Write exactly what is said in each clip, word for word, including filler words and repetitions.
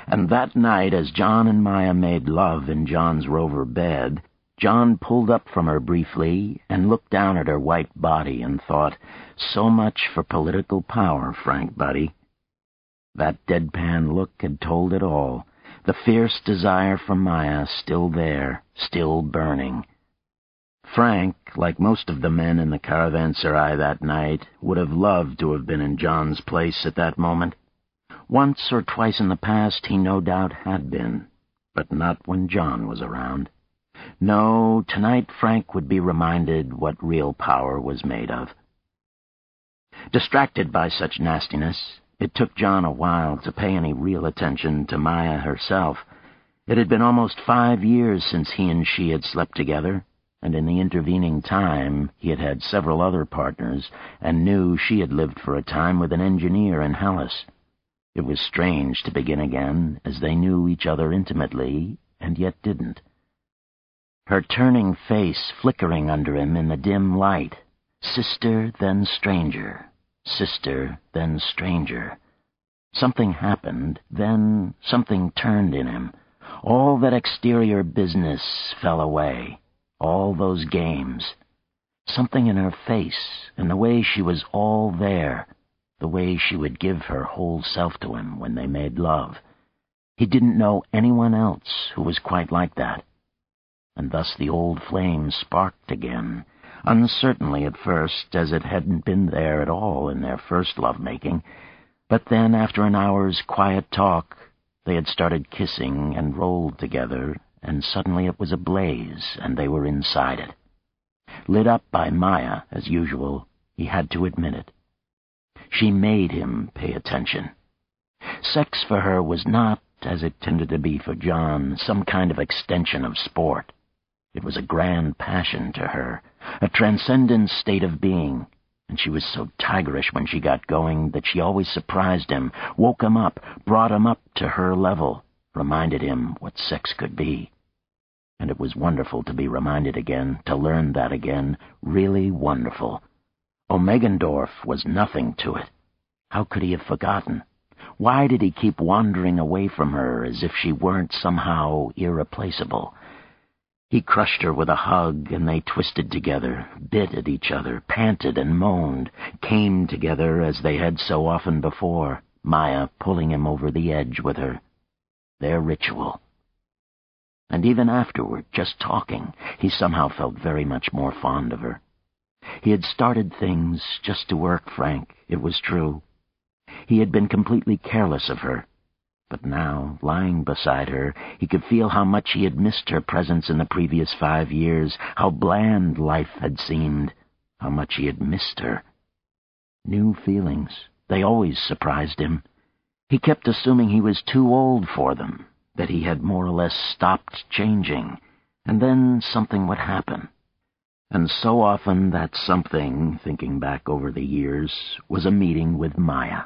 And that night, as John and Maya made love in John's rover bed, John pulled up from her briefly and looked down at her white body and thought, so much for political power, Frank, buddy. That deadpan look had told it all. The fierce desire for Maya still there, still burning. Frank, like most of the men in the caravanserai that night, would have loved to have been in John's place at that moment. Once or twice in the past he no doubt had been, but not when John was around. No, tonight Frank would be reminded what real power was made of. Distracted by such nastiness, it took John a while to pay any real attention to Maya herself. It had been almost five years since he and she had slept together, and in the intervening time he had had several other partners, and knew she had lived for a time with an engineer in Hellas. It was strange to begin again, as they knew each other intimately, and yet didn't. Her turning face flickering under him in the dim light. Sister, then stranger. Sister, then stranger. Something happened, then something turned in him. All that exterior business fell away. All those games. Something in her face, and the way she was all there, the way she would give her whole self to him when they made love. He didn't know anyone else who was quite like that. And thus the old flame sparked again, uncertainly at first, as it hadn't been there at all in their first love-making. But then, after an hour's quiet talk, they had started kissing and rolled together, and suddenly it was ablaze, and they were inside it. Lit up by Maya, as usual, he had to admit it. She made him pay attention. Sex for her was not, as it tended to be for John, some kind of extension of sport. It was a grand passion to her, a transcendent state of being, and she was so tigerish when she got going that she always surprised him, woke him up, brought him up to her level, reminded him what sex could be. And it was wonderful to be reminded again, to learn that again, really wonderful. Omegendorf was nothing to it. How could he have forgotten? Why did he keep wandering away from her as if she weren't somehow irreplaceable? He crushed her with a hug, and they twisted together, bit at each other, panted and moaned, came together as they had so often before, Maya pulling him over the edge with her. Their ritual. And even afterward, just talking, he somehow felt very much more fond of her. He had started things just to work Frank, it was true. He had been completely careless of her. But now, lying beside her, he could feel how much he had missed her presence in the previous five years, how bland life had seemed, how much he had missed her. New feelings, they always surprised him. He kept assuming he was too old for them, that he had more or less stopped changing, and then something would happen. And so often that something, thinking back over the years, was a meeting with Maya.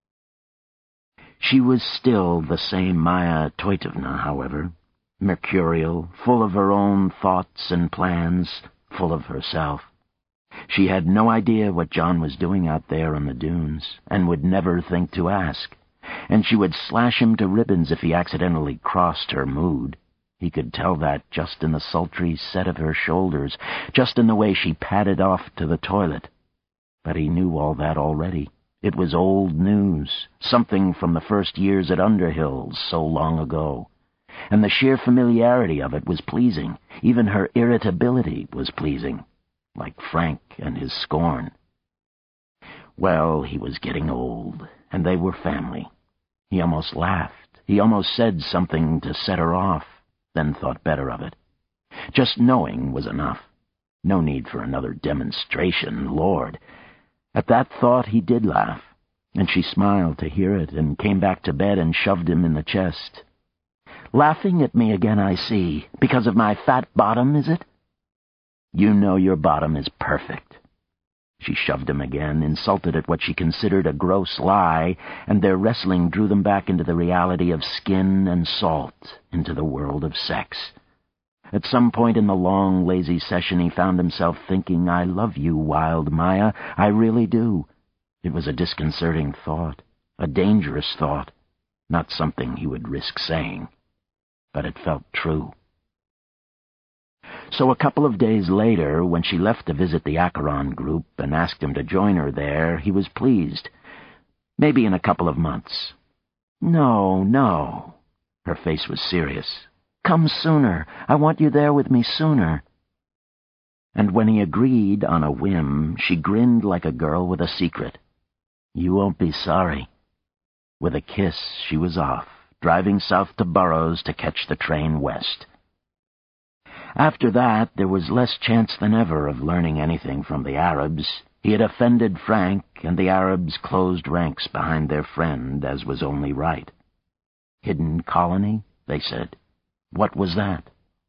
She was still the same Maya Toitovna, however, mercurial, full of her own thoughts and plans, full of herself. She had no idea what John was doing out there on the dunes, and would never think to ask, and she would slash him to ribbons if he accidentally crossed her mood. He could tell that just in the sultry set of her shoulders, just in the way she padded off to the toilet. But he knew all that already. It was old news, something from the first years at Underhill so long ago. And the sheer familiarity of it was pleasing. Even her irritability was pleasing, like Frank and his scorn. Well, he was getting old, and they were family. He almost laughed. He almost said something to set her off, then thought better of it. Just knowing was enough. No need for another demonstration, Lord. At that thought he did laugh, and she smiled to hear it, and came back to bed and shoved him in the chest. "Laughing at me again, I see, because of my fat bottom, is it?" "You know your bottom is perfect." She shoved him again, insulted at what she considered a gross lie, and their wrestling drew them back into the reality of skin and salt, into the world of sex. At some point in the long, lazy session he found himself thinking, "I love you, wild Maya, I really do." It was a disconcerting thought, a dangerous thought. not something he would risk saying, but it felt true. So a couple of days later, when she left to visit the Acheron group and asked him to join her there, he was pleased. Maybe in a couple of months. No, no. Her face was serious. Come sooner. I want you there with me sooner. And when he agreed on a whim, she grinned like a girl with a secret. You won't be sorry. With a kiss, she was off, driving south to Burroughs to catch the train west. After that, there was less chance than ever of learning anything from the Arabs. He had offended Frank, and the Arabs closed ranks behind their friend, as was only right. Hidden colony, they said. What was that?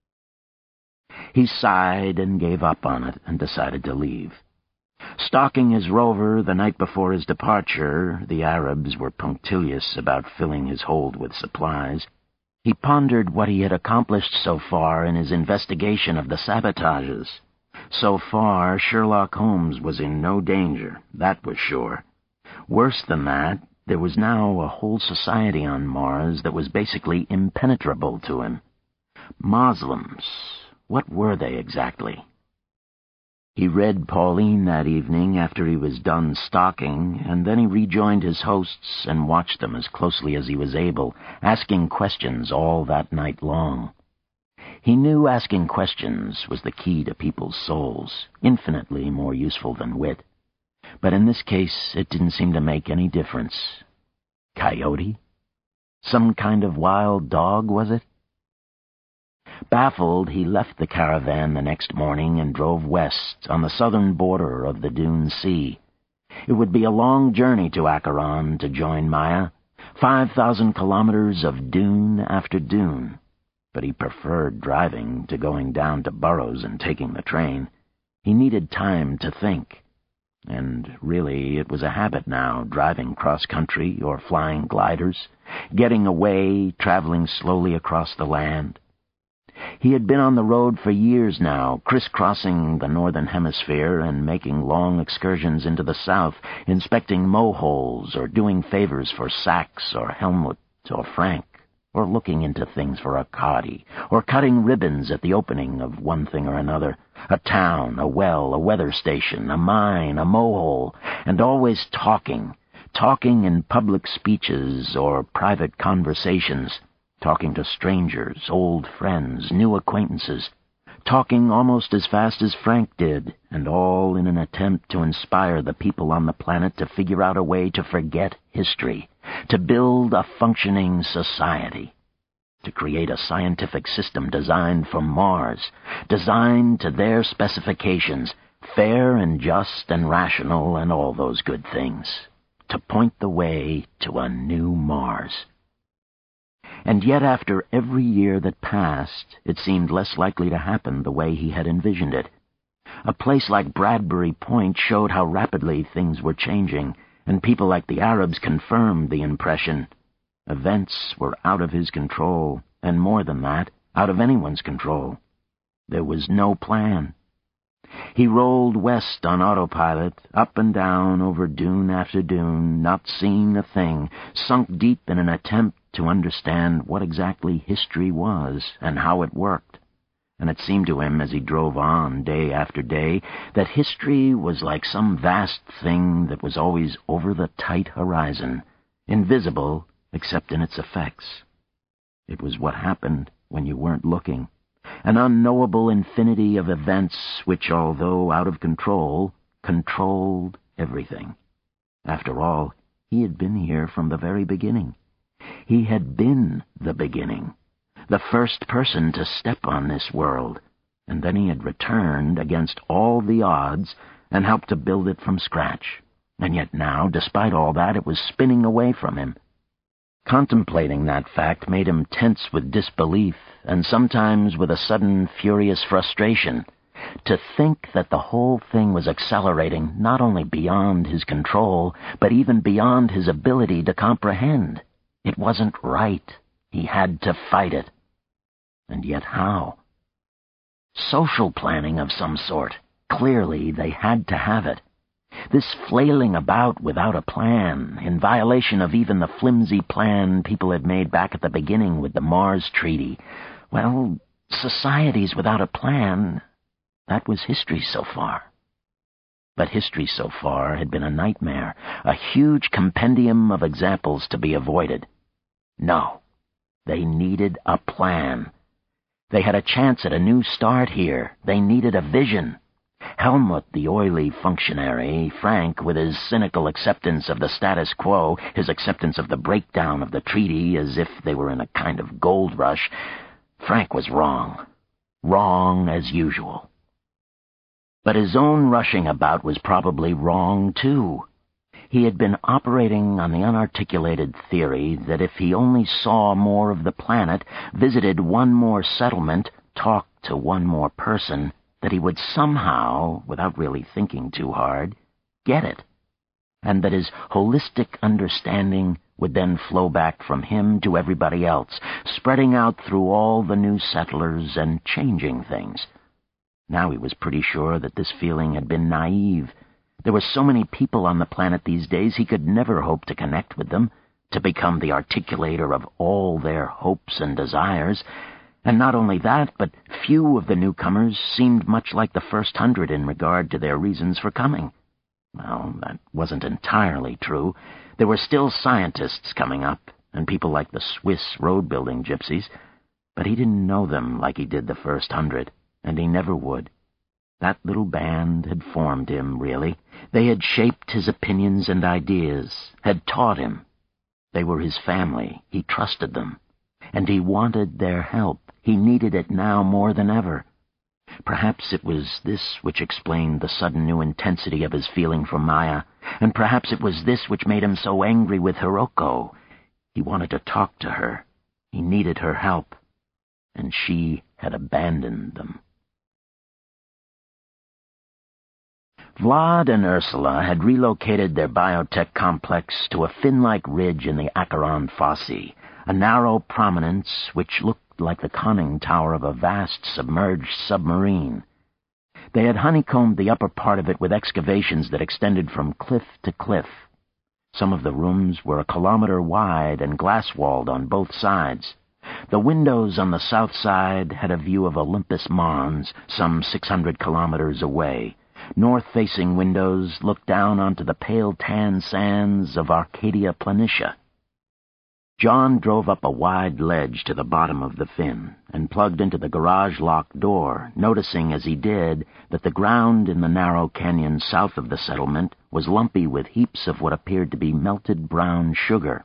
He sighed and gave up on it and decided to leave. Stalking his rover the night before his departure, the Arabs were punctilious about filling his hold with supplies. He pondered what he had accomplished so far in his investigation of the sabotages. So far, Sherlock Holmes was in no danger, that was sure. Worse than that, there was now a whole society on Mars that was basically impenetrable to him. Moslems. What were they exactly? He read Pauline that evening after he was done stalking, and then he rejoined his hosts and watched them as closely as he was able, asking questions all that night long. He knew asking questions was the key to people's souls, infinitely more useful than wit. But in this case, it didn't seem to make any difference. Coyote? Some kind of wild dog, was it? Baffled, he left the caravan the next morning and drove west on the southern border of the Dune Sea. It would be a long journey to Acheron to join Maya, five thousand kilometers of dune after dune. But he preferred driving to going down to Burroughs and taking the train. He needed time to think. And really, it was a habit now, driving cross-country or flying gliders, getting away, traveling slowly across the land. He had been on the road for years now, crisscrossing the northern hemisphere and making long excursions into the south, inspecting moleholes or doing favors for Sachs or Helmut or Frank, or looking into things for Arkady, or cutting ribbons at the opening of one thing or another, a town, a well, a weather station, a mine, a mohole, and always talking, talking in public speeches or private conversations, talking to strangers, old friends, new acquaintances, talking almost as fast as Frank did, and all in an attempt to inspire the people on the planet to figure out a way to forget history, to build a functioning society, to create a scientific system designed for Mars, designed to their specifications, fair and just and rational and all those good things, to point the way to a new Mars. And yet after every year that passed, it seemed less likely to happen the way he had envisioned it. A place like Bradbury Point showed how rapidly things were changing, and people like the Arabs confirmed the impression. Events were out of his control, and more than that, out of anyone's control. There was no plan. He rolled west on autopilot, up and down over dune after dune, not seeing a thing, sunk deep in an attempt to understand what exactly history was and how it worked. And it seemed to him as he drove on day after day that history was like some vast thing that was always over the tight horizon, invisible except in its effects. It was what happened when you weren't looking, an unknowable infinity of events which, although out of control, controlled everything. After all, he had been here from the very beginning. He had been the beginning, the first person to step on this world, and then he had returned against all the odds and helped to build it from scratch. And yet now, despite all that, it was spinning away from him. Contemplating that fact made him tense with disbelief, and sometimes with a sudden, furious frustration. To think that the whole thing was accelerating not only beyond his control, but even beyond his ability to comprehend. It wasn't right. He had to fight it. And yet how? Social planning of some sort. Clearly they had to have it. This flailing about without a plan, in violation of even the flimsy plan people had made back at the beginning with the Mars Treaty. Well, societies without a plan, that was history so far. But history so far had been a nightmare, a huge compendium of examples to be avoided. No, they needed a plan. They had a chance at a new start here. They needed a vision. Helmut, the oily functionary, Frank, with his cynical acceptance of the status quo, his acceptance of the breakdown of the treaty as if they were in a kind of gold rush, Frank was wrong. Wrong as usual. But his own rushing about was probably wrong, too. He had been operating on the unarticulated theory that if he only saw more of the planet, visited one more settlement, talked to one more person, that he would somehow, without really thinking too hard, get it, and that his holistic understanding would then flow back from him to everybody else, spreading out through all the new settlers and changing things. Now he was pretty sure that this feeling had been naive. There were so many people on the planet these days he could never hope to connect with them, to become the articulator of all their hopes and desires. And not only that, but few of the newcomers seemed much like the first hundred in regard to their reasons for coming. Well, that wasn't entirely true. There were still scientists coming up, and people like the Swiss road-building gypsies, but he didn't know them like he did the first hundred, and he never would. That little band had formed him, really. They had shaped his opinions and ideas, had taught him. They were his family. He trusted them. And he wanted their help. He needed it now more than ever. Perhaps it was this which explained the sudden new intensity of his feeling for Maya, and perhaps it was this which made him so angry with Hiroko. He wanted to talk to her. He needed her help. And she had abandoned them. Vlad and Ursula had relocated their biotech complex to a fin-like ridge in the Acheron Fosse, a narrow prominence which looked like the conning tower of a vast submerged submarine. They had honeycombed the upper part of it with excavations that extended from cliff to cliff. Some of the rooms were a kilometer wide and glass-walled on both sides. The windows on the south side had a view of Olympus Mons, some six hundred kilometers away. North-facing windows looked down onto the pale tan sands of Arcadia Planitia. John drove up a wide ledge to the bottom of the fin and plugged into the garage lock door, noticing as he did that the ground in the narrow canyon south of the settlement was lumpy with heaps of what appeared to be melted brown sugar.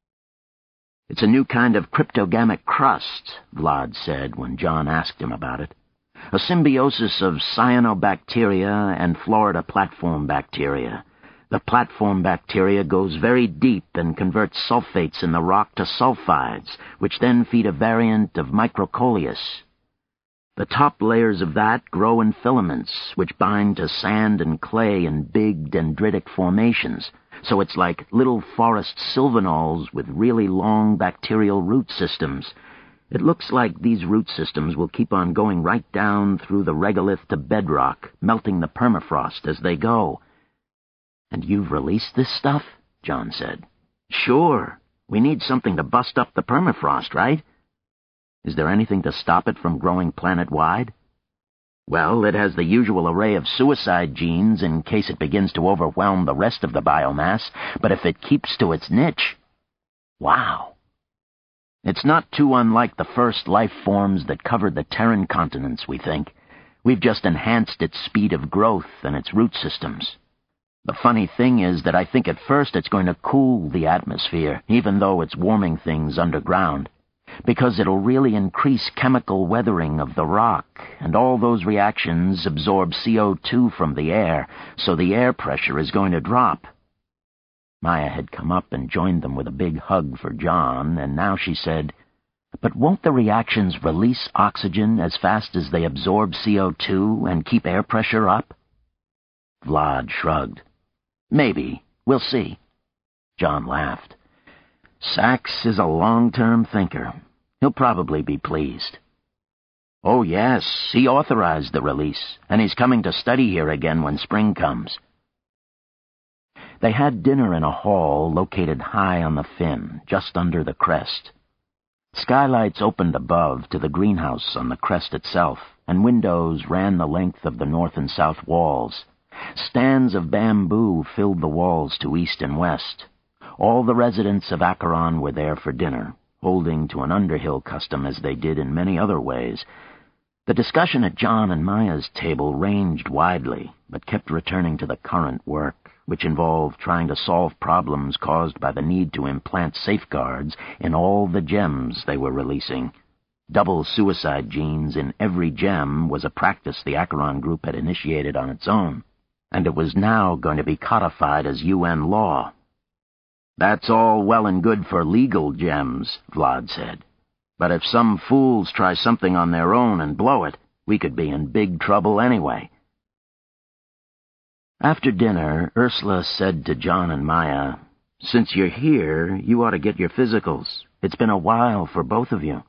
"It's a new kind of cryptogamic crust," Vlad said when John asked him about it. "A symbiosis of cyanobacteria and Florida platform bacteria. The platform bacteria goes very deep and converts sulfates in the rock to sulfides, which then feed a variant of microcoleus. The top layers of that grow in filaments, which bind to sand and clay in big dendritic formations, so it's like little forest sylvanols with really long bacterial root systems. It looks like these root systems will keep on going right down through the regolith to bedrock, melting the permafrost as they go." "And you've released this stuff?" John said. "Sure. We need something to bust up the permafrost, right?" "Is there anything to stop it from growing planet-wide?" "Well, it has the usual array of suicide genes in case it begins to overwhelm the rest of the biomass, but if it keeps to its niche..." "Wow. It's not too unlike the first life forms that covered the Terran continents, we think. We've just enhanced its speed of growth and its root systems. The funny thing is that I think at first it's going to cool the atmosphere, even though it's warming things underground, because it'll really increase chemical weathering of the rock, and all those reactions absorb C O two from the air, so the air pressure is going to drop." Maya had come up and joined them with a big hug for John, and now she said, "But won't the reactions release oxygen as fast as they absorb C O two and keep air pressure up?" Vlad shrugged. "Maybe. We'll see." John laughed. "Sachs is a long-term thinker. He'll probably be pleased." "Oh, yes, he authorized the release, and he's coming to study here again when spring comes." They had dinner in a hall located high on the fin, just under the crest. Skylights opened above to the greenhouse on the crest itself, and windows ran the length of the north and south walls. Stands of bamboo filled the walls to east and west. All the residents of Acheron were there for dinner, holding to an Underhill custom as they did in many other ways. The discussion at John and Maya's table ranged widely, but kept returning to the current work, which involved trying to solve problems caused by the need to implant safeguards in all the gems they were releasing. Double suicide genes in every gem was a practice the Acheron group had initiated on its own, and it was now going to be codified as U N law. "That's all well and good for legal gems," Vlad said. "But if some fools try something on their own and blow it, we could be in big trouble anyway." After dinner, Ursula said to John and Maya, "Since you're here, you ought to get your physicals. It's been a while for both of you."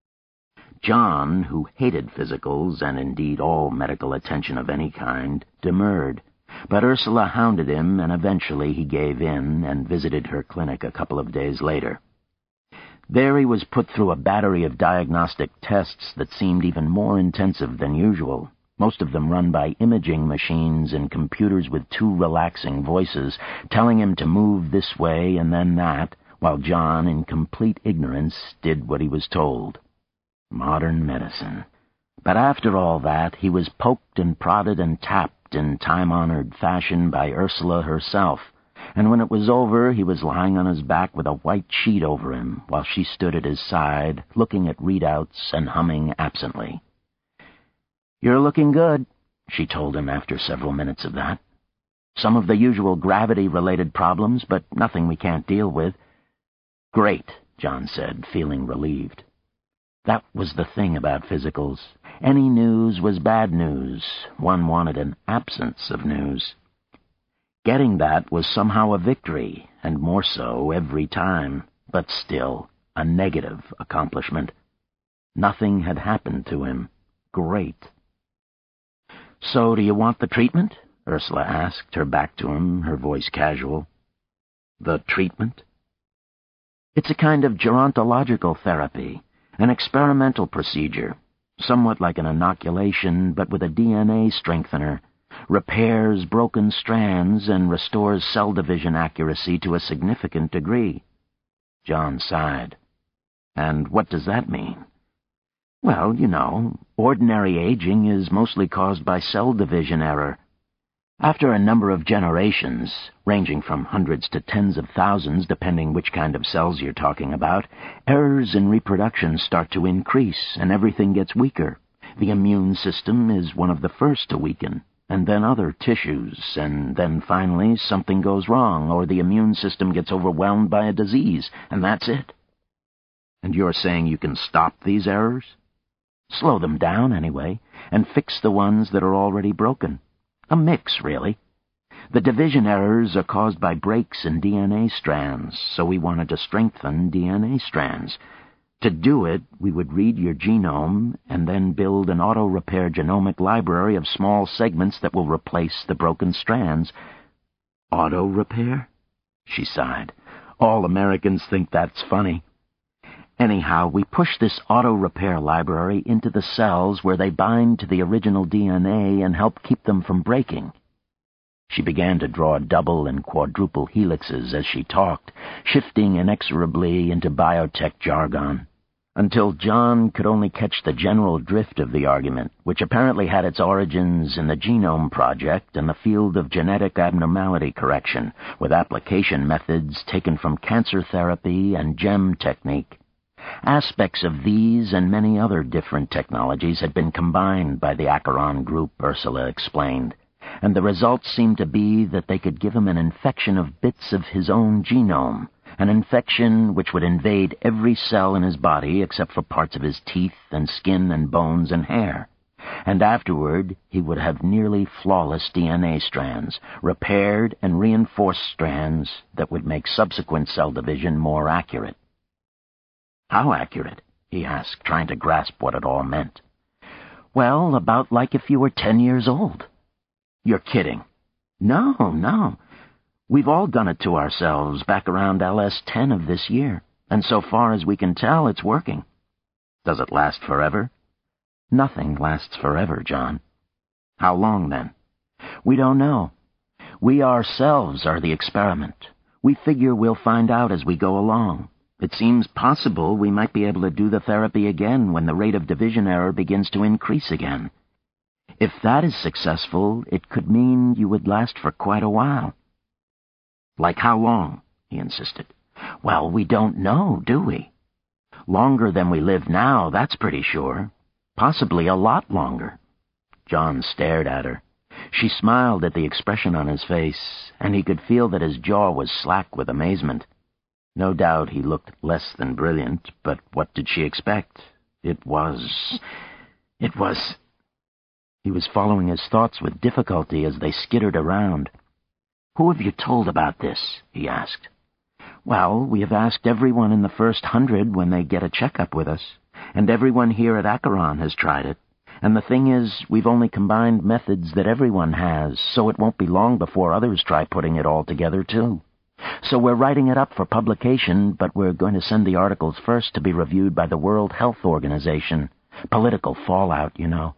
John, who hated physicals and indeed all medical attention of any kind, demurred, but Ursula hounded him, and eventually he gave in and visited her clinic a couple of days later. There he was put through a battery of diagnostic tests that seemed even more intensive than usual, most of them run by imaging machines and computers with two relaxing voices, telling him to move this way and then that, while John, in complete ignorance, did what he was told. Modern medicine. But after all that, he was poked and prodded and tapped in time-honored fashion by Ursula herself, and when it was over, he was lying on his back with a white sheet over him, while she stood at his side, looking at readouts and humming absently. "You're looking good," she told him after several minutes of that. "Some of the usual gravity-related problems, but nothing we can't deal with." "Great," John said, feeling relieved. That was the thing about physicals. Any news was bad news. One wanted an absence of news. Getting that was somehow a victory, and more so every time, but still a negative accomplishment. Nothing had happened to him. Great. "So do you want the treatment?" Ursula asked, her back to him, her voice casual. "The treatment?" "It's a kind of gerontological therapy, an experimental procedure, somewhat like an inoculation, but with a D N A strengthener. Repairs broken strands and restores cell division accuracy to a significant degree." John sighed. "And what does that mean?" "Well, you know, ordinary aging is mostly caused by cell division error. After a number of generations, ranging from hundreds to tens of thousands depending which kind of cells you're talking about, errors in reproduction start to increase and everything gets weaker. The immune system is one of the first to weaken, and then other tissues, and then finally something goes wrong, or the immune system gets overwhelmed by a disease, and that's it." "And you're saying you can stop these errors?" "Slow them down, anyway, and fix the ones that are already broken. A mix, really. The division errors are caused by breaks in D N A strands, so we wanted to strengthen D N A strands. To do it, we would read your genome and then build an auto-repair genomic library of small segments that will replace the broken strands." "Auto-repair?" She sighed. "All Americans think that's funny. Anyhow, we push this auto-repair library into the cells where they bind to the original D N A and help keep them from breaking." She began to draw double and quadruple helixes as she talked, shifting inexorably into biotech jargon, until John could only catch the general drift of the argument, which apparently had its origins in the Genome Project and the field of genetic abnormality correction, with application methods taken from cancer therapy and gem technique. Aspects of these and many other different technologies had been combined by the Acheron group, Ursula explained, and the result seemed to be that they could give him an infection of bits of his own genome, an infection which would invade every cell in his body except for parts of his teeth and skin and bones and hair. And afterward he would have nearly flawless D N A strands, repaired and reinforced strands that would make subsequent cell division more accurate. "How accurate?" he asked, trying to grasp what it all meant. "Well, about like if you were ten years old." "You're kidding." "No, no. We've all done it to ourselves back around L S ten of this year, and so far as we can tell, it's working. Does it last forever? Nothing lasts forever, John. How long, then? We don't know. We ourselves are the experiment. We figure we'll find out as we go along. It seems possible we might be able to do the therapy again when the rate of division error begins to increase again. If that is successful, it could mean you would last for quite a while. Like how long? He insisted. Well, we don't know, do we? Longer than we live now, that's pretty sure. Possibly a lot longer. John stared at her. She smiled at the expression on his face, and he could feel that his jaw was slack with amazement. No doubt he looked less than brilliant, but what did she expect? It was... It was... He was following his thoughts with difficulty as they skittered around. "Who have you told about this?" he asked. "Well, we have asked everyone in the first hundred when they get a checkup with us, and everyone here at Acheron has tried it. And the thing is, we've only combined methods that everyone has, so it won't be long before others try putting it all together, too. So we're writing it up for publication, but we're going to send the articles first to be reviewed by the World Health Organization. Political fallout, you know."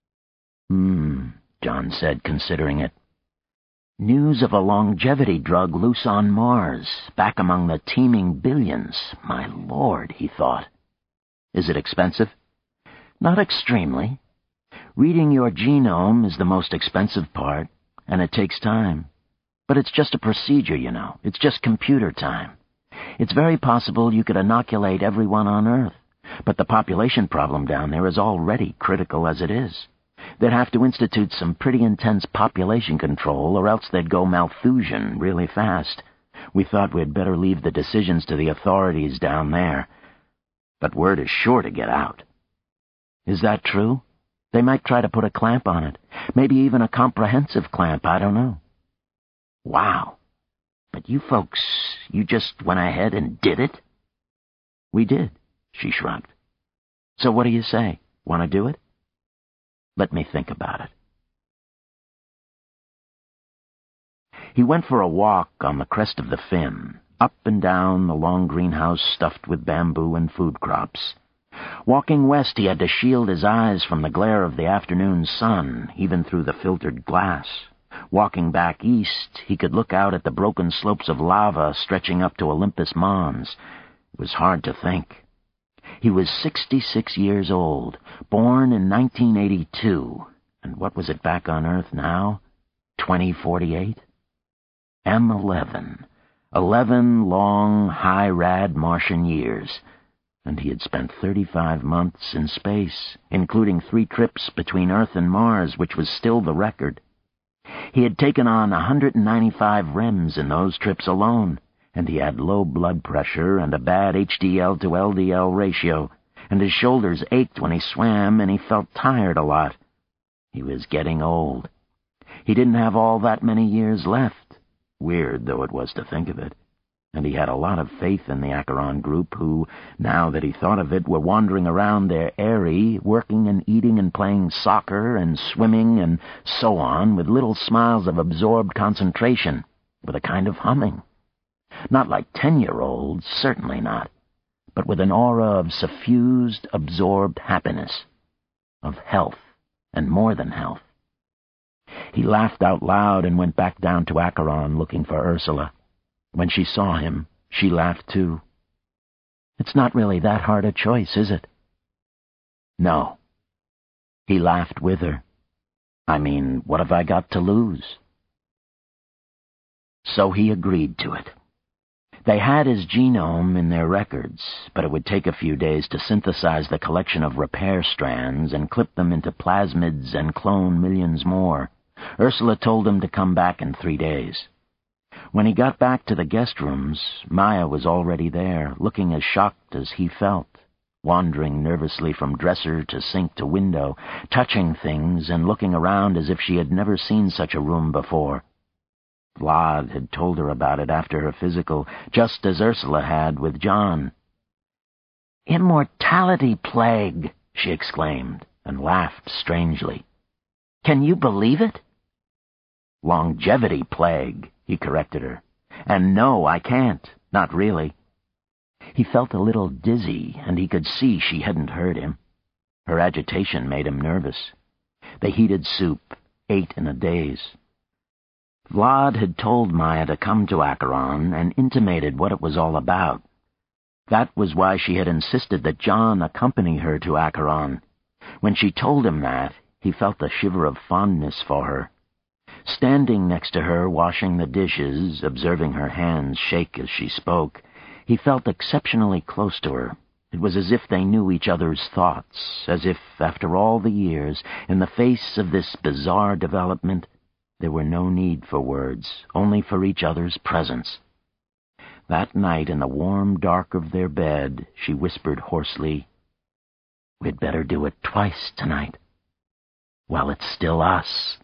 Hmm, John said, considering it. News of a longevity drug loose on Mars, back among the teeming billions. My Lord, he thought. Is it expensive? Not extremely. Reading your genome is the most expensive part, and it takes time. But it's just a procedure, you know. It's just computer time. It's very possible you could inoculate everyone on Earth, but the population problem down there is already critical as it is. They'd have to institute some pretty intense population control, or else they'd go Malthusian really fast. We thought we'd better leave the decisions to the authorities down there. But word is sure to get out. Is that true? They might try to put a clamp on it. Maybe even a comprehensive clamp, I don't know. Wow. But you folks, you just went ahead and did it? We did, she shrugged. So what do you say? Want to do it? Let me think about it. He went for a walk on the crest of the Fin, up and down the long greenhouse stuffed with bamboo and food crops. Walking west, he had to shield his eyes from the glare of the afternoon sun, even through the filtered glass. Walking back east, he could look out at the broken slopes of lava stretching up to Olympus Mons. It was hard to think. He was sixty-six years old, born in nineteen eighty-two, and what was it back on Earth now? twenty forty-eight? M eleven. Eleven long, high-rad Martian years, and he had spent thirty-five months in space, including three trips between Earth and Mars, which was still the record. He had taken on one hundred ninety-five R E Ms in those trips alone, and he had low blood pressure and a bad H D L to L D L ratio, and his shoulders ached when he swam, and he felt tired a lot. He was getting old. He didn't have all that many years left, weird though it was to think of it, and he had a lot of faith in the Acheron group who, now that he thought of it, were wandering around their eyrie, working and eating and playing soccer and swimming and so on, with little smiles of absorbed concentration, with a kind of humming. Not like ten-year-olds, certainly not, but with an aura of suffused, absorbed happiness, of health, and more than health. He laughed out loud and went back down to Acheron looking for Ursula. When she saw him, she laughed too. It's not really that hard a choice, is it? No. He laughed with her. I mean, what have I got to lose? So he agreed to it. They had his genome in their records, but it would take a few days to synthesize the collection of repair strands and clip them into plasmids and clone millions more. Ursula told him to come back in three days. When he got back to the guest rooms, Maya was already there, looking as shocked as he felt, wandering nervously from dresser to sink to window, touching things and looking around as if she had never seen such a room before. Vlad had told her about it after her physical, just as Ursula had with John. "Immortality plague!" she exclaimed, and laughed strangely. "Can you believe it?" "Longevity plague," he corrected her. And no, I can't. Not really. He felt a little dizzy, and he could see she hadn't heard him. Her agitation made him nervous. They heated soup, ate in a daze. Vlad had told Maya to come to Acheron and intimated what it was all about. That was why she had insisted that John accompany her to Acheron. When she told him that, he felt a shiver of fondness for her. Standing next to her, washing the dishes, observing her hands shake as she spoke, he felt exceptionally close to her. It was as if they knew each other's thoughts, as if, after all the years, in the face of this bizarre development, there were no need for words, only for each other's presence. That night, in the warm dark of their bed, she whispered hoarsely, "We'd better do it twice tonight, while it's still us."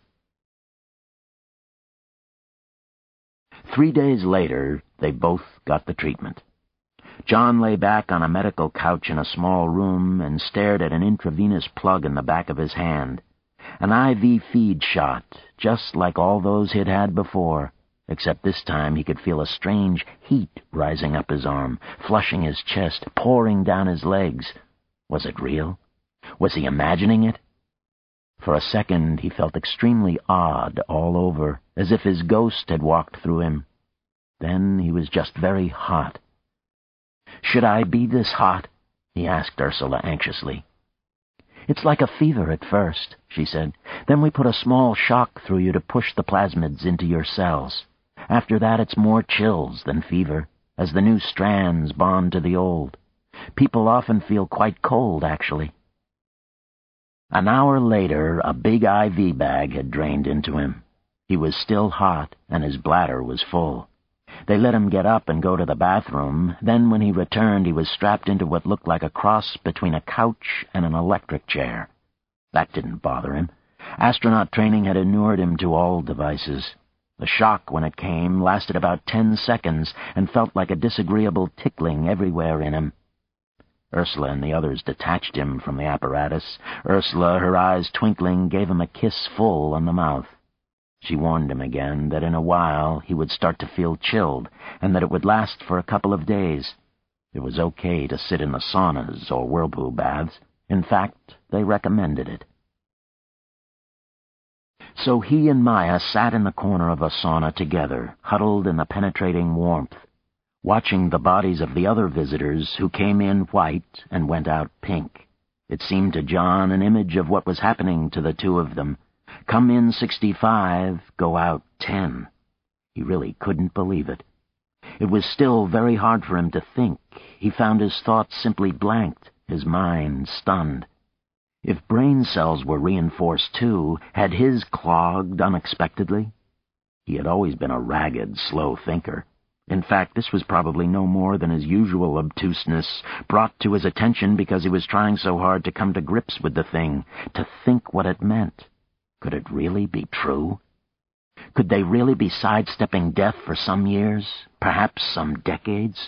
Three days later, they both got the treatment. John lay back on a medical couch in a small room and stared at an intravenous plug in the back of his hand. An I V feed shot, just like all those he'd had before, except this time he could feel a strange heat rising up his arm, flushing his chest, pouring down his legs. Was it real? Was he imagining it? For a second he felt extremely odd all over, as if his ghost had walked through him. Then he was just very hot. "Should I be this hot?" he asked Ursula anxiously. "It's like a fever at first," she said. "Then we put a small shock through you to push the plasmids into your cells. After that it's more chills than fever, as the new strands bond to the old. People often feel quite cold, actually." An hour later, a big I V bag had drained into him. He was still hot, and his bladder was full. They let him get up and go to the bathroom. Then when he returned, he was strapped into what looked like a cross between a couch and an electric chair. That didn't bother him. Astronaut training had inured him to all devices. The shock, when it came, lasted about ten seconds and felt like a disagreeable tickling everywhere in him. Ursula and the others detached him from the apparatus. Ursula, her eyes twinkling, gave him a kiss full on the mouth. She warned him again that in a while he would start to feel chilled, and that it would last for a couple of days. It was okay to sit in the saunas or whirlpool baths. In fact, they recommended it. So he and Maya sat in the corner of a sauna together, huddled in the penetrating warmth, watching the bodies of the other visitors who came in white and went out pink. It seemed to John an image of what was happening to the two of them. Come in sixty-five, go out ten. He really couldn't believe it. It was still very hard for him to think. He found his thoughts simply blanked, his mind stunned. If brain cells were reinforced too, had his clogged unexpectedly? He had always been a ragged, slow thinker. In fact, this was probably no more than his usual obtuseness, brought to his attention because he was trying so hard to come to grips with the thing, to think what it meant. Could it really be true? Could they really be sidestepping death for some years, perhaps some decades?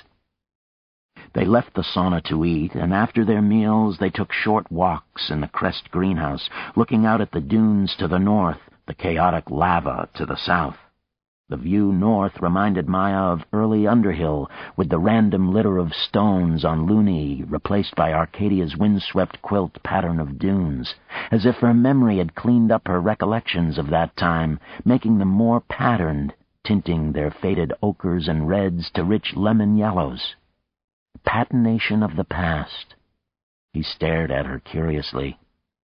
They left the sauna to eat, and after their meals they took short walks in the Crest greenhouse, looking out at the dunes to the north, the chaotic lava to the south. The view north reminded Maya of early Underhill, with the random litter of stones on Luni replaced by Arcadia's windswept quilt pattern of dunes, as if her memory had cleaned up her recollections of that time, making them more patterned, tinting their faded ochres and reds to rich lemon yellows. Patination of the past. He stared at her curiously.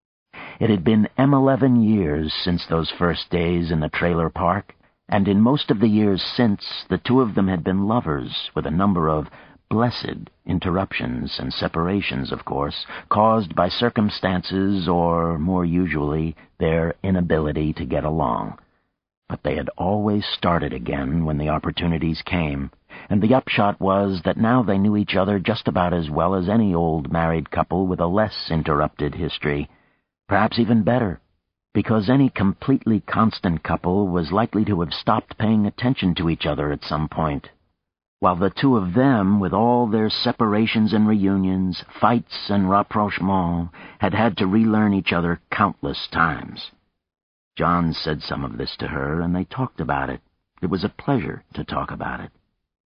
It had been M eleven years since those first days in the trailer park, and in most of the years since, the two of them had been lovers, with a number of blessed interruptions and separations, of course, caused by circumstances or, more usually, their inability to get along. But they had always started again when the opportunities came, and the upshot was that now they knew each other just about as well as any old married couple with a less interrupted history, perhaps even better, because any completely constant couple was likely to have stopped paying attention to each other at some point, while the two of them, with all their separations and reunions, fights and rapprochements, had had to relearn each other countless times. John said some of this to her, and they talked about it, It was a pleasure to talk about it.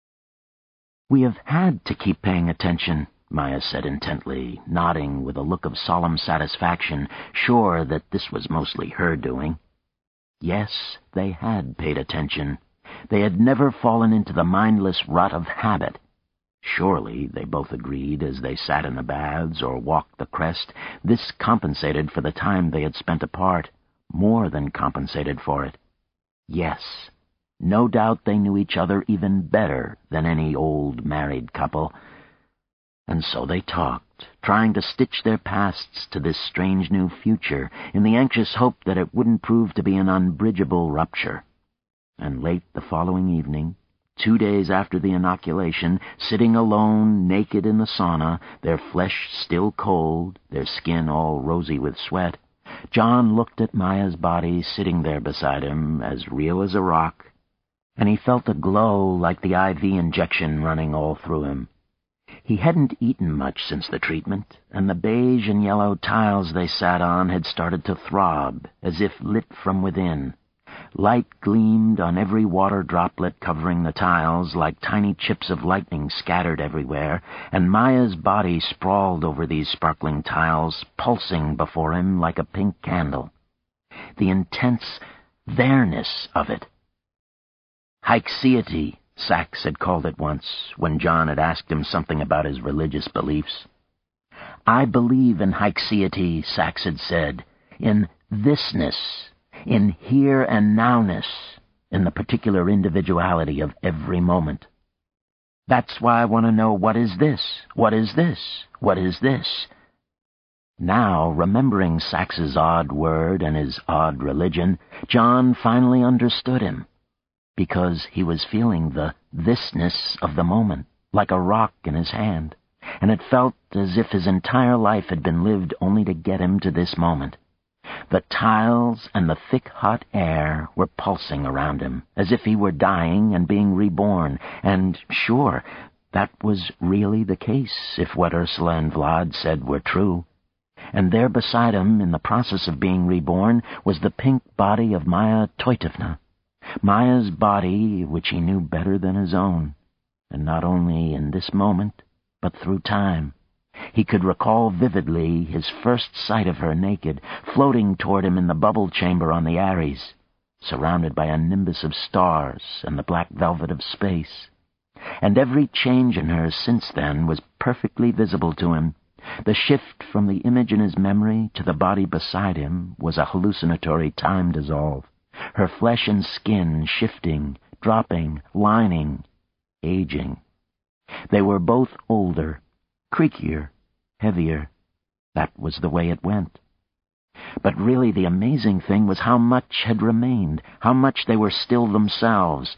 "We have had to keep paying attention," Maya said intently, nodding with a look of solemn satisfaction, sure that this was mostly her doing. Yes, they had paid attention. They had never fallen into the mindless rut of habit. Surely, they both agreed as they sat in the baths or walked the crest, this compensated for the time they had spent apart, more than compensated for it. Yes, no doubt they knew each other even better than any old married couple. And so they talked, trying to stitch their pasts to this strange new future, in the anxious hope that it wouldn't prove to be an unbridgeable rupture. And late the following evening, two days after the inoculation, sitting alone, naked in the sauna, their flesh still cold, their skin all rosy with sweat, John looked at Maya's body sitting there beside him, as real as a rock, and he felt a glow like the I V injection running all through him. He hadn't eaten much since the treatment, and the beige and yellow tiles they sat on had started to throb, as if lit from within. Light gleamed on every water droplet covering the tiles like tiny chips of lightning scattered everywhere, and Maya's body sprawled over these sparkling tiles, pulsing before him like a pink candle. The intense there-ness of it. Haixeity, Sachs had called it once, when John had asked him something about his religious beliefs. "I believe in haixeity," Sachs had said, "in thisness, in here and nowness, in the particular individuality of every moment. That's why I want to know, what is this? What is this? What is this?" Now, remembering Sax's odd word and his odd religion, John finally understood him, because he was feeling the thisness of the moment, like a rock in his hand, and it felt as if his entire life had been lived only to get him to this moment. The tiles and the thick, hot air were pulsing around him, as if he were dying and being reborn, and, sure, that was really the case, if what Ursula and Vlad said were true. And there beside him, in the process of being reborn, was the pink body of Maya Toitovna, Maya's body which he knew better than his own, and not only in this moment, but through time. He could recall vividly his first sight of her naked, floating toward him in the bubble chamber on the Ares, surrounded by a nimbus of stars and the black velvet of space. And every change in her since then was perfectly visible to him. The shift from the image in his memory to the body beside him was a hallucinatory time dissolve, her flesh and skin shifting, dropping, lining, aging. They were both older, creakier, heavier. That was the way it went. But really the amazing thing was how much had remained, how much they were still themselves.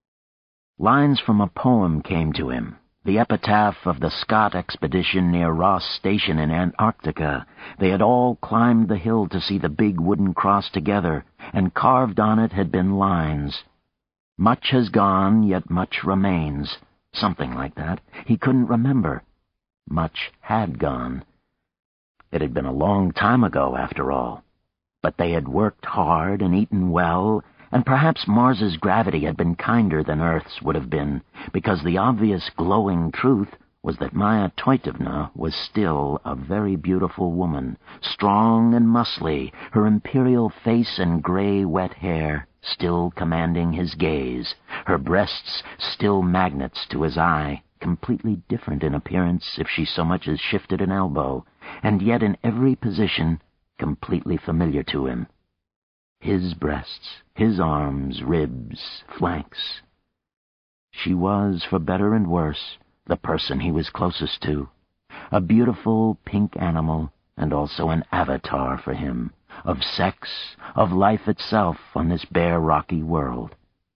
Lines from a poem came to him, the epitaph of the Scott expedition near Ross Station in Antarctica. They had all climbed the hill to see the big wooden cross together, and carved on it had been lines. "Much has gone, yet much remains." Something like that. He couldn't remember. Much had gone. It had been a long time ago, after all. But they had worked hard and eaten well, and perhaps Mars's gravity had been kinder than Earth's would have been, because the obvious glowing truth was that Maya Toitovna was still a very beautiful woman, strong and muscly, her imperial face and gray wet hair still commanding his gaze, her breasts still magnets to his eye, completely different in appearance if she so much as shifted an elbow, and yet in every position completely familiar to him. His breasts, his arms, ribs, flanks. She was, for better and worse, the person he was closest to, a beautiful pink animal, and also an avatar for him, of sex, of life itself on this bare, rocky world.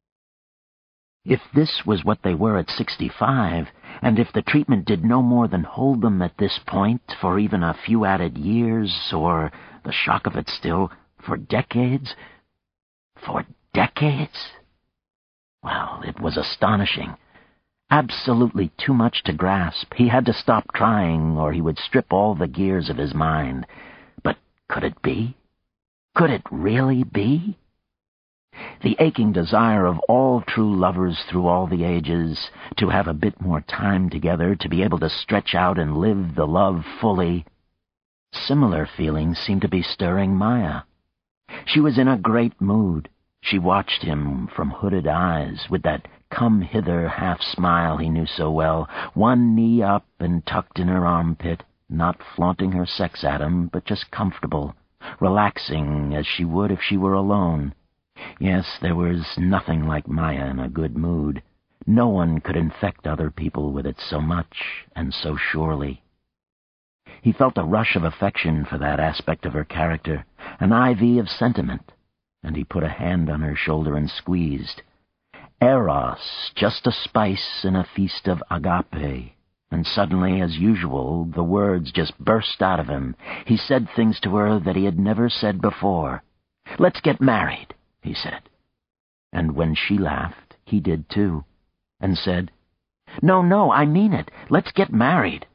If this was what they were at sixty-five, and if the treatment did no more than hold them at this point for even a few added years, or, the shock of it still, for decades, for decades? Well, it was astonishing. Absolutely too much to grasp. He had to stop trying, or he would strip all the gears of his mind. But could it be? Could it really be? The aching desire of all true lovers through all the ages to have a bit more time together, to be able to stretch out and live the love fully. Similar feelings seemed to be stirring Maya. She was in a great mood. She watched him from hooded eyes, with that come-hither half-smile he knew so well, one knee up and tucked in her armpit, not flaunting her sex at him, but just comfortable, relaxing as she would if she were alone. Yes, there was nothing like Maya in a good mood. No one could infect other people with it so much and so surely. He felt a rush of affection for that aspect of her character, an I V of sentiment, and he put a hand on her shoulder and squeezed. Eros, just a spice in a feast of agape. And suddenly, as usual, the words just burst out of him. He said things to her that he had never said before. "Let's get married," he said. And when she laughed, he did too, and said, "No, no, I mean it. Let's get married."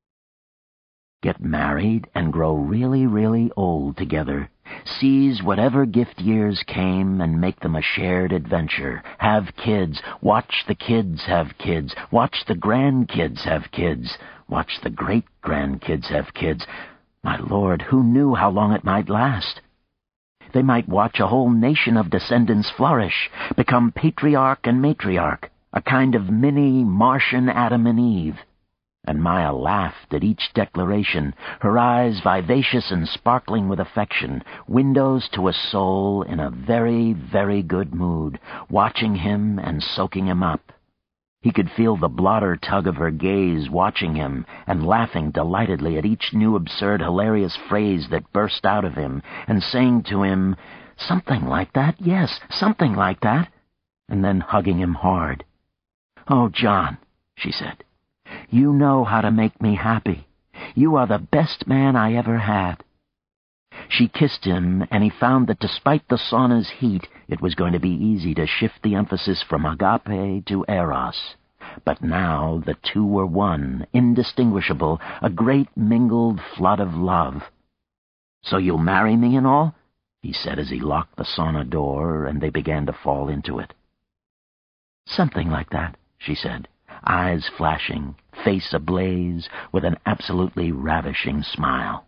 Get married and grow really, really old together. Seize whatever gift years came and make them a shared adventure. Have kids. Watch the kids have kids. Watch the grandkids have kids. Watch the great-grandkids have kids. My Lord, who knew how long it might last? They might watch a whole nation of descendants flourish, become patriarch and matriarch, a kind of mini Martian Adam and Eve. And Maya laughed at each declaration, her eyes vivacious and sparkling with affection, windows to a soul in a very, very good mood, watching him and soaking him up. He could feel the blotter tug of her gaze watching him and laughing delightedly at each new absurd, hilarious phrase that burst out of him, and saying to him, "Something like that, yes, something like that," and then hugging him hard. "Oh, John," she said, "you know how to make me happy. You are the best man I ever had." She kissed him, and he found that despite the sauna's heat, it was going to be easy to shift the emphasis from agape to eros. But now the two were one, indistinguishable, a great mingled flood of love. "So you'll marry me and all?" he said as he locked the sauna door, and they began to fall into it. "Something like that," she said, eyes flashing, face ablaze, with an absolutely ravishing smile.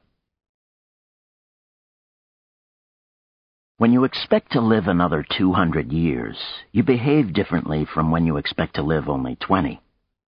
When you expect to live another two hundred years, you behave differently from when you expect to live only twenty.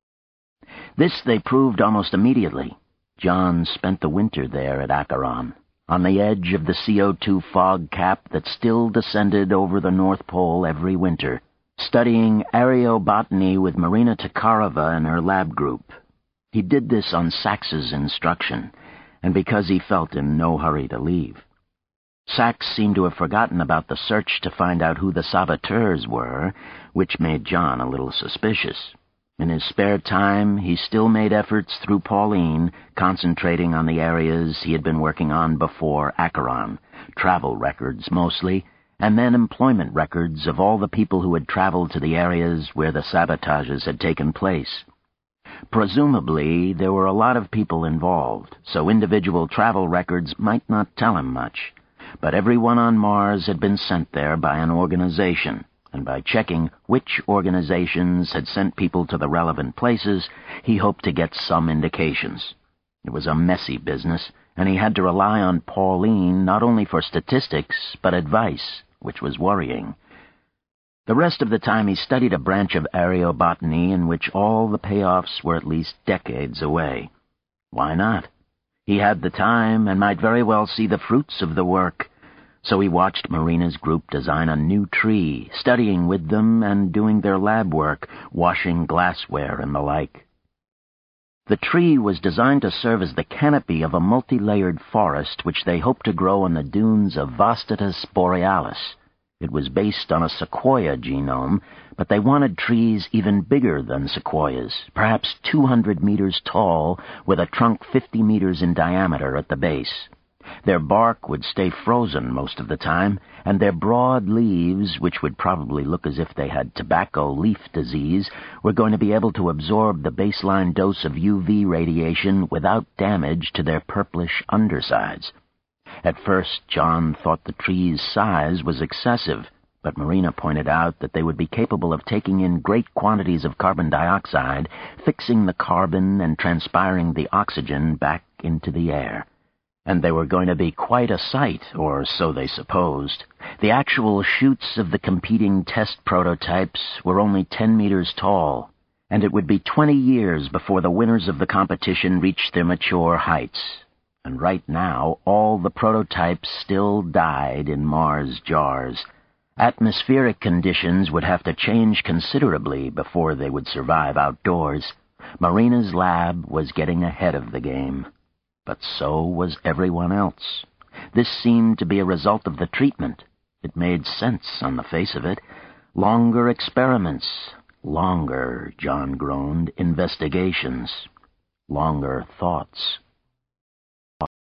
This they proved almost immediately. John spent the winter there at Acheron, on the edge of the C O two fog cap that still descended over the North Pole every winter, studying aerobotany with Marina Tokarova and her lab group. He did this on Sachs's instruction, and because he felt in no hurry to leave. Sachs seemed to have forgotten about the search to find out who the saboteurs were, which made John a little suspicious. In his spare time, he still made efforts through Pauline, concentrating on the areas he had been working on before Acheron, travel records mostly, and then employment records of all the people who had traveled to the areas where the sabotages had taken place. Presumably, there were a lot of people involved, so individual travel records might not tell him much. But everyone on Mars had been sent there by an organization, and by checking which organizations had sent people to the relevant places, he hoped to get some indications. It was a messy business, and he had to rely on Pauline not only for statistics, but advice, which was worrying. The rest of the time he studied a branch of aerobotany in which all the payoffs were at least decades away. Why not? He had the time and might very well see the fruits of the work. So he watched Marina's group design a new tree, studying with them and doing their lab work, washing glassware and the like. The tree was designed to serve as the canopy of a multi-layered forest which they hoped to grow on the dunes of Vastatus borealis. It was based on a sequoia genome, but they wanted trees even bigger than sequoias, perhaps two hundred meters tall, with a trunk fifty meters in diameter at the base. Their bark would stay frozen most of the time, and their broad leaves, which would probably look as if they had tobacco leaf disease, were going to be able to absorb the baseline dose of U V radiation without damage to their purplish undersides. At first, John thought the tree's size was excessive, But Marina pointed out that they would be capable of taking in great quantities of carbon dioxide, fixing the carbon and transpiring the oxygen back into the air. And they were going to be quite a sight, or so they supposed. The actual chutes of the competing test prototypes were only ten meters tall, and it would be twenty years before the winners of the competition reached their mature heights. And right now, all the prototypes still died in Mars jars. Atmospheric conditions would have to change considerably before they would survive outdoors. Marina's lab was getting ahead of the game. But so was everyone else. This seemed to be a result of the treatment. It made sense on the face of it. Longer experiments. Longer, John groaned, investigations. Longer thoughts.